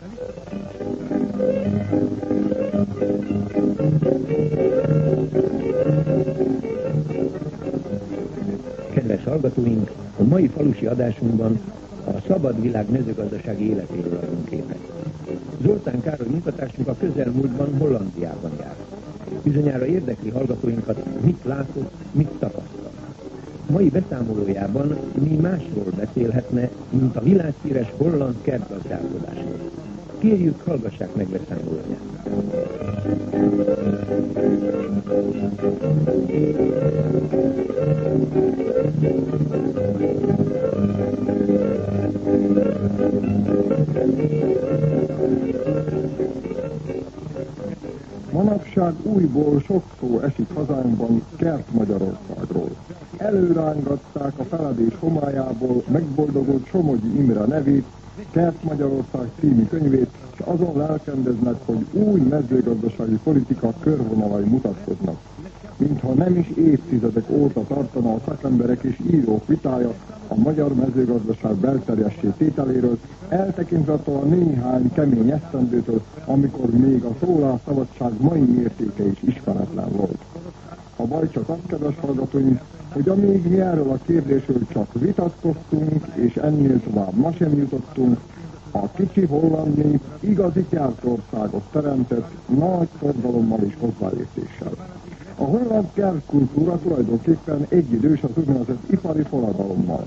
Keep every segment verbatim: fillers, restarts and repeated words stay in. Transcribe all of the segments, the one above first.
Kedves hallgatóink, a mai falusi adásunkban a szabad világ mezőgazdasági életéről adunk képet. Zoltán Károly munkatársunk a közelmúltban Hollandiában jár. Bizonyára érdekli hallgatóinkat, mit látott, mit tapasztalt. Mai beszámolójában mi másról beszélhetne, mint a világhíres holland kertgazdálkodásról. Kérjük, hallgassák meg beszámolóját. Manapság újból sok szó esik hazánkban Kert Magyarországról. Előrángatták a feledés homályából megboldogult Somogyi Imre nevét, Kert Magyarország című könyvét, és azon lelkendeznek, hogy új mezőgazdasági politika körvonalai mutatkoznak. Mintha nem is évtizedek óta tartana a szakemberek és írók vitája a magyar mezőgazdaság belterjessé tételéről, eltekintve a néhány kemény esztendőtől, amikor még a szólásszabadság mai mértéke is ismeretlen volt. A baj csak az, kedves hallgatóink, hogy amíg mi erről a kérdésről csak vitatkoztunk, és ennél tovább ma sem jutottunk, a kicsi holland nép igazi kertországot teremtett nagy forgalommal és hozzáértéssel. A holland kertkultúra tulajdonképpen egyidős az úgynevezett ipari forradalommal.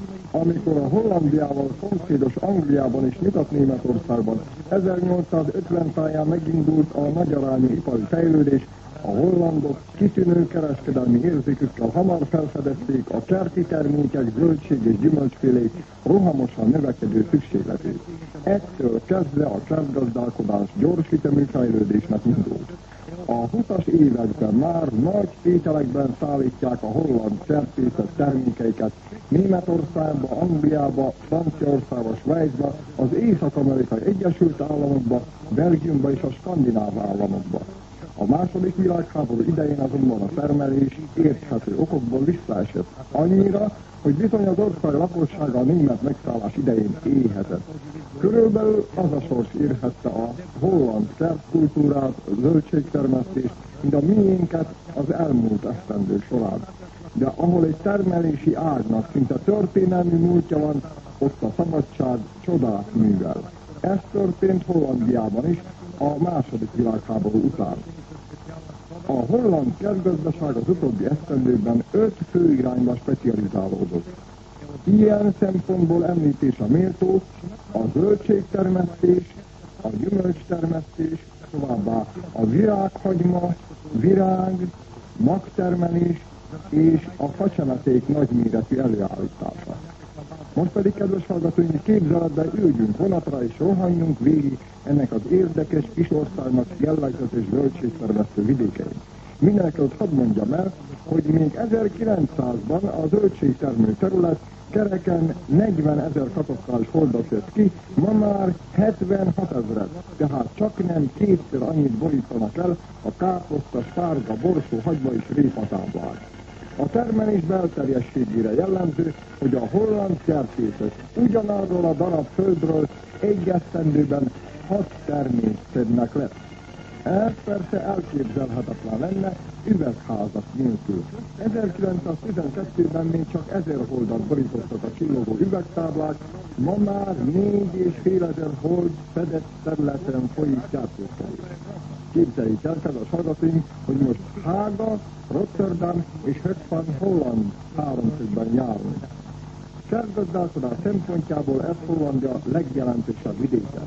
Amikor a Hollandiával szomszédos Angliában és Nyugat-Németországban ezernyolcszázötven táján megindult a nagyarányú ipari fejlődés, a hollandok kitűnő kereskedelmi érzékükkel hamar felfedezték a kerti termékek, zöldség és gyümölcsfélék rohamosan növekedő szükségletét. Ettől kezdve a kertgazdálkodás gyors ütemű fejlődésnek indult. A húszas években már nagy tételekben szállítják a holland kertészet termékeiket Németországba, Angliába, Franciaországba, Svájcba, az Észak-Amerikai Egyesült Államokba, Belgiumba és a skandináv államokba. A második világháború idején azonban a termelés érthető okokból visszaesett annyira, hogy bizony az ország lakossága a német megszállás idején éhezett. Körülbelül az a sors érhette a holland kertkultúrát, zöldségtermesztést, mint a miénket az elmúlt esztendők során. De ahol egy termelési ágnak szinte történelmi múltja van, ott a szabadság csodát művel. Ez történt Hollandiában is a második világháború után. A holland kertgazdaság az utóbbi esztendőkben öt fő irányba specializálódott. Ilyen szempontból említésre méltó a zöldségtermesztés, a gyümölcstermesztés, továbbá a virághagyma, virág, magtermelés és a facsemeték nagyméretű előállítása. Most pedig, kedves hallgatóink, képzeletben üljünk vonatra és rohanjunk végig ennek az érdekes kis országnak jellegzetes zöldségtermesztő vidékein. Mindenekelőtt hadd mondjam el, hogy még ezerkilencszázban a zöldségtermő terület kereken negyvenezer katasztrális holdat jött ki, ma már hetvenhat ezret, tehát csak nem kétszer annyit borítanak el a káposzta, sárga, borsó, hagyma és répatáblák. A termelés belterjességére jellemző, hogy a holland kertészek ugyanarról a darab földről egy esztendőben hat terményt szednek le. Ez persze elképzelhetetlen lenne üvegházak nélkül. ezerkilencszáztizenkettőben még csak ezer holdat borítottak a csillogó üvegtáblák, ma már négy és fél ezer hold fedett területen folyik kertészkedés. Képzeljék el, kedves hallgatóink, hogy most Hága, Rotterdam és Hoek van Holland háromszögben járunk. Kertgazdálkodás szempontjából ez Hollandia legjelentősebb vidéke.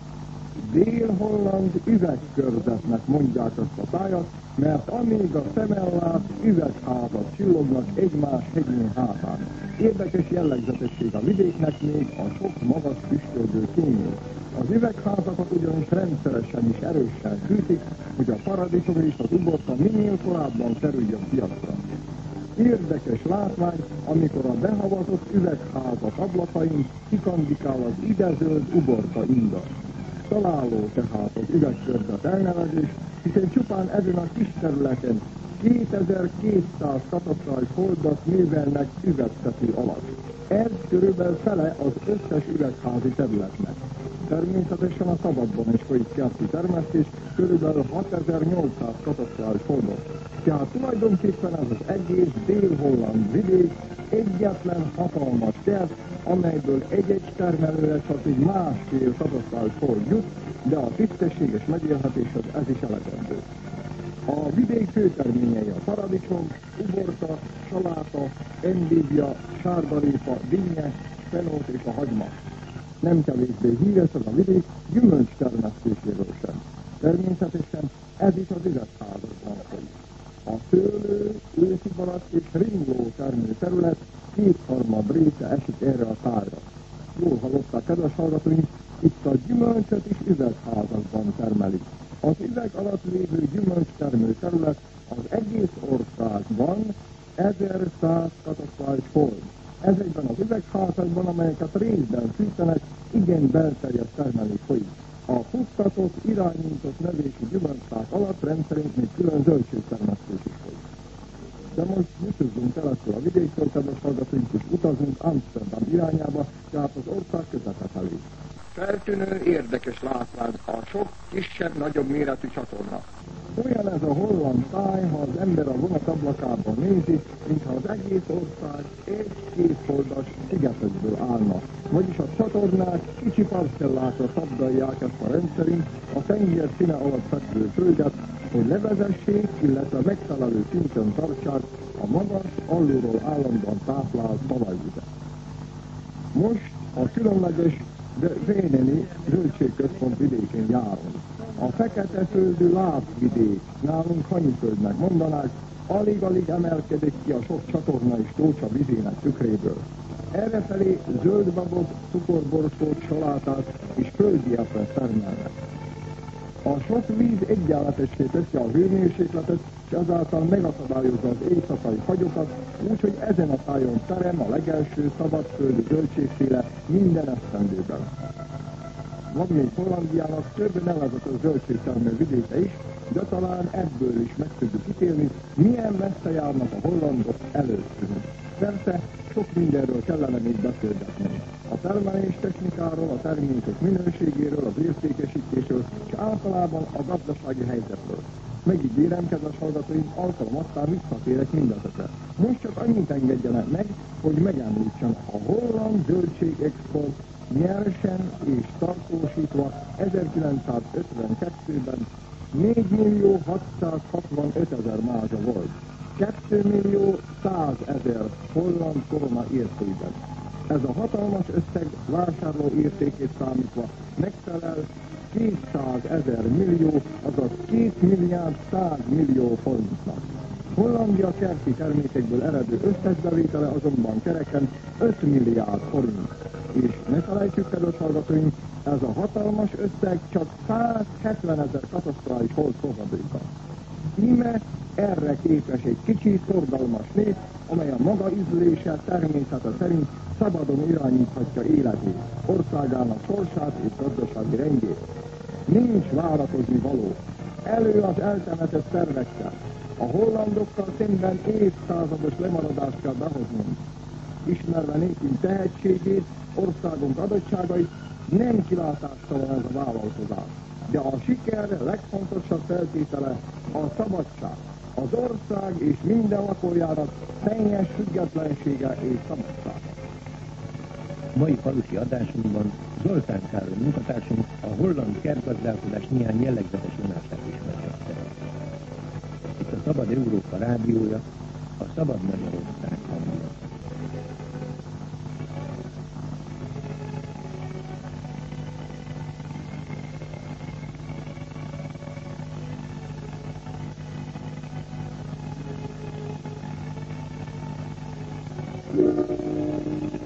Dél-Holland üvegkörzetnek mondják ezt a tájat, mert amíg a szemmel lát, üvegházak csillognak egymás hegyén hátán. Érdekes jellegzetesség a vidéknek még a sok magas füstölgő kényé. Az üvegházakat ugyanis rendszeresen és erősen fűtik, hogy a paradicsom és az uborka minél korábban kerüljön piacra. Érdekes látvány, amikor a behavazott üvegházak ablakain kikandikál az idezöld uborka inga. Találó tehát az üvegkörzet elnevezés, hiszen csupán ezen a kis területen kétezer-kétszáz katasztrális holdat művelnek üvegtető alatt. Ez körülbelül fele az összes üvegházi területnek. Természetesen a szabadban is folyik kerti termesztés, körülbelül hatezer-nyolcszáz katasztrális holdon. Tehát tulajdonképpen ez az egész dél-holland vidék egyetlen hatalmas kert, amelyből egy-egy termelőre csak egy másfél katasztrális hold jut, de a tisztességes megélhetéshez ez is elegendő. A vidék főterményei a paradicsom, uborka, saláta, endívia, sárgarépa, dinnye, fenót és a hagyma. Nem kevésbé híres ez a vidék gyümölcs termesztéséről sem. Természetesen ez is az üzetházakban folyik. A szőlő, őszi barack és ringló termő terület kétharmad része esik erre a tájra. Jól hallották, kedves hallgatóink, itt a gyümölcsöt is üzetházakban termelik. Az üveg alatt lévő gyümölcstermő terület az egész országban ezerszáz katasztrális hold. Ezekben az üvegházakban, amelyeket részben fűtenek, igen belterjedt termelés folyik. A futtatott, irányított növésű gyümölcsfák alatt rendszerint még külön zöldségtermesztés is folyik. De most nyitozzunk keresztül a vidéktől, kedves hallgatóink, és utazunk Amsterdam irányába, tehát az ország közepe felé. Feltűnő, érdekes látvány a sok kisebb-nagyobb méretű csatorna. Olyan ez a holland táj, ha az ember a vonat ablakában nézi, mintha az egész ország egy-két foldas szigetekből állna. Vagyis a csatornák kicsi parcellákra szabdalják ezt a rendszerint a tenger színe alatt fekvő földet, hogy levezessék, illetve megfelelő szinten tartsák a magas, alulról állandóan táplált talajvizet. Most a különleges de Véneni zöldségközpont vidékén járunk. A fekete földű lábvidék, nálunk hanyiföldnek mondanák, alig-alig emelkedik ki a sok csatorna és tócsa vizének tükréből. Errefelé zöldbabot, cukorborsót, salátát és földdiepet termelnek. A sok víz egyenletessé teszi a hőmérsékletet, és ezáltal megakadályozza az éjszakai fagyokat, úgyhogy ezen a tájon terem a legelső szabadföldi zöldségféle minden esztendőben. Van még Hollandiának több nevezetes zöldségtermő vidéke is, de talán ebből is meg tudjuk ítélni, milyen messze járnak a hollandok előttünk. Persze, sok mindenről kellene még beszélgetni. A termelés technikáról, a termékek minőségéről, az értékesítésről, és általában a gazdasági helyzetről. Megígérem, kedves hallgatóim, alkalmattán visszatérek mindezekre. Most csak annyit engedjenek meg, hogy megemlítsem a holland zöldségexport nyersen és tartósítva ezerkilencszázötvenkettőben négymillió hatszázhatvanöt ezer mázsa volt. kétmillió százezer holland korona értékben. Ez a hatalmas összeg vásárló értékét számítva megfelel kétszázezer millió, azaz két milliárd száz millió forintnak. Hollandia kerti termékekből eredő összesbevétele azonban kereken öt milliárd forint. És ne felejtsük, kedves hallgatóink, ez a hatalmas összeg csak százhetvenezer katasztrális hold fogadéka. Íme erre képes egy kicsi, szorgalmas nép, amely a maga ízlése, természete szerint szabadon irányíthatja életét, országának sorsát és gazdasági rendjét. Nincs várakozni való. Elő az eltemetett szervekkel. A hollandokkal szemben évszázados lemaradást kell behoznunk. Ismerve népünk tehetségét, országunk adottságait, nem kilátástalan ez a vállalkozás. De a siker legfontosabb feltétele a szabadság. Az ország és minden lakójának teljes függetlensége és szabadság. Mai falusi adásunkban Zoltán Károly munkatársunk a holland kertgazdálkodás néhány jellegzetes vonását ismertette. Itt a Szabad Európa rádiója, a Szabad Magyarország hangja. Thank you.